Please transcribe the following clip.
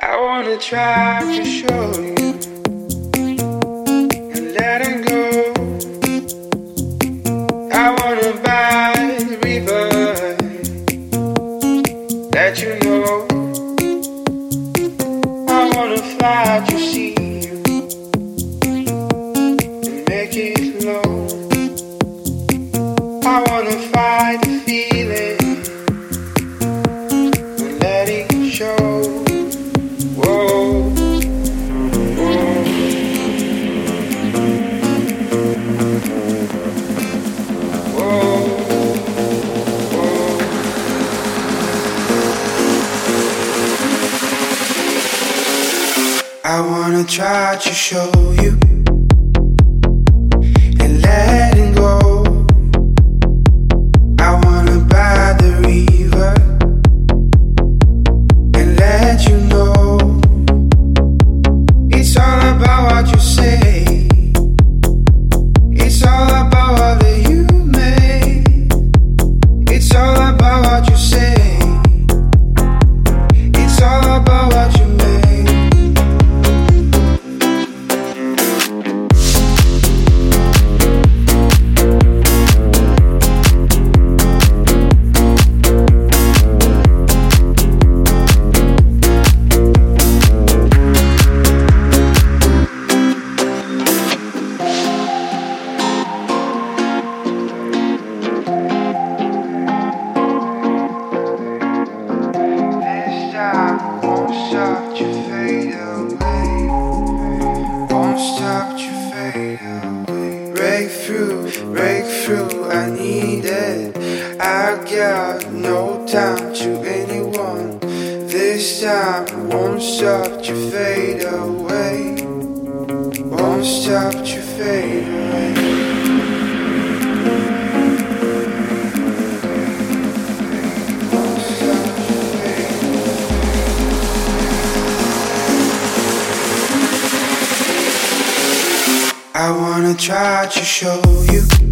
I wanna try to show you and letting go. I wanna buy the river, let you know. I wanna fly to see you and make it low. I wanna fight the feeling and let it show. Whoa, whoa. Whoa, whoa. I wanna try to show you and letting go. I wanna buy the river and let you know. It's all about what you say. It's all about what you make. It's all about what you say. It's all about what you make. Won't stop you fade away. Won't stop you fade away. Breakthrough, I need it. I got no time to anyone. This time, won't stop you fade away. Won't stop you fade away. I wanna try to show you